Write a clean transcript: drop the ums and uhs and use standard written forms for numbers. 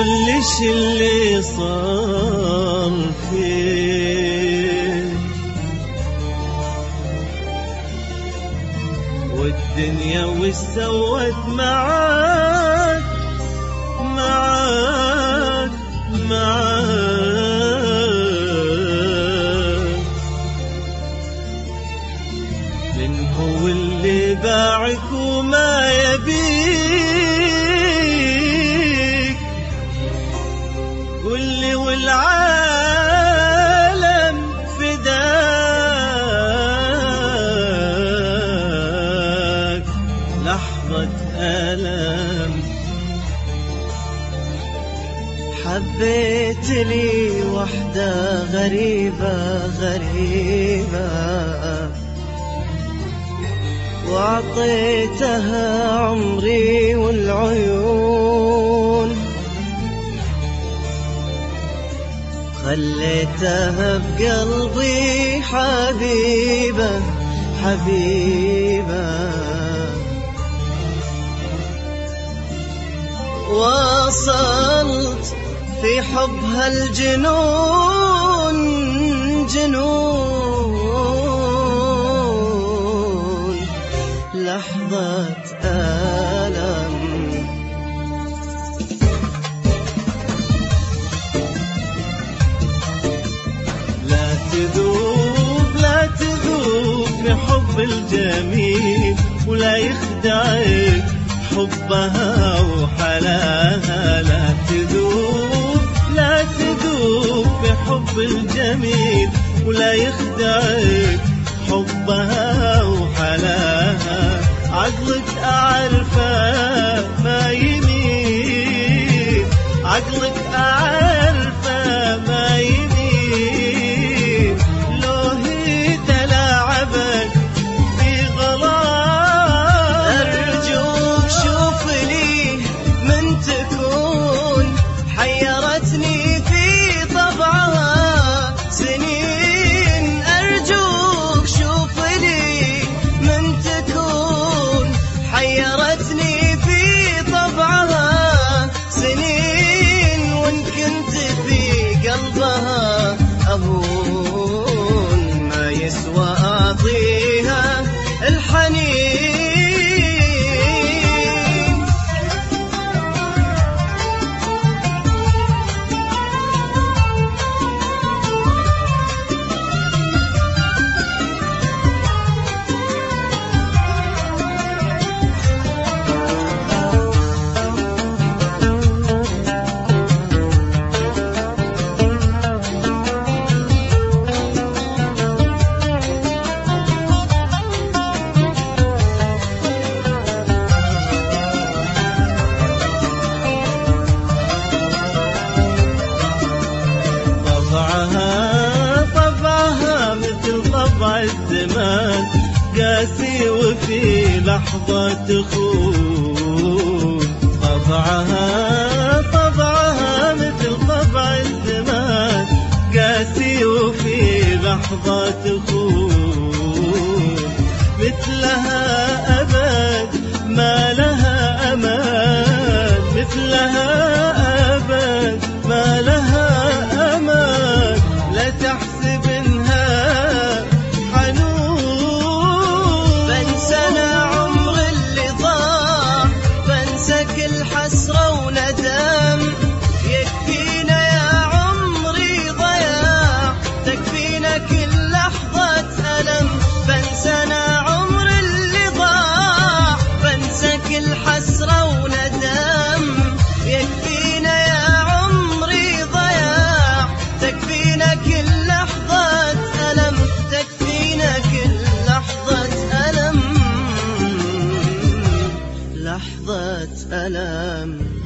كلش اللي صار فيك، والدنيا وش سوت معاك معاك معاك. من هو اللي باعك وما يبيك؟ قولي والعالم فداك. لحظة ألم حبيت لي وحدة غريبة غريبة، وأعطيتها عمري والعيون، خليتها بقلبي حبيبة حبيبة. وصلت في حبها الجنون جنون، لحظة ألم لا تذوب لا تذوب في حب الجميل، ولا يخدعك حبها وحلاها. لا تذوب لا تذوب في حب الجميل، ولا يخدعك حبها وحلاها. عقلك أعرفه ما يميل، عقلك أعرفه ما يميل. لو هي تلاعبك في غرام، أرجوك شوف لي من تكون حيرتني في طبعها سنين. أرجوك شوف لي من تكون حيرتني في طبعها سنين، وإن كنت في قلبها أهون ما يسوى أعطيها الحنين. طبعها مثل طبع الزمان، قاسي وفي لحظة تخون. طبعها مثل طبع الزمان، قاسي وفي لحظة تخون. مثلها أبد ما لها أمان، مثلها أبد ما لها أمان. لا تحسب إنها حنون، بنسى أنا عمر اللي ضاع، بنسى كل حسرة وندم. يكفينا يا عمري ضياع، تكفينا كل لحظة ألم. بنسى أنا عمر اللي ضاع، بنسى كل حسرة وندم. يكفينا يا عمري ضياع، تكفينا كل لحظة ألم، تكفينا كل لحظة ألم، لحظة ألم.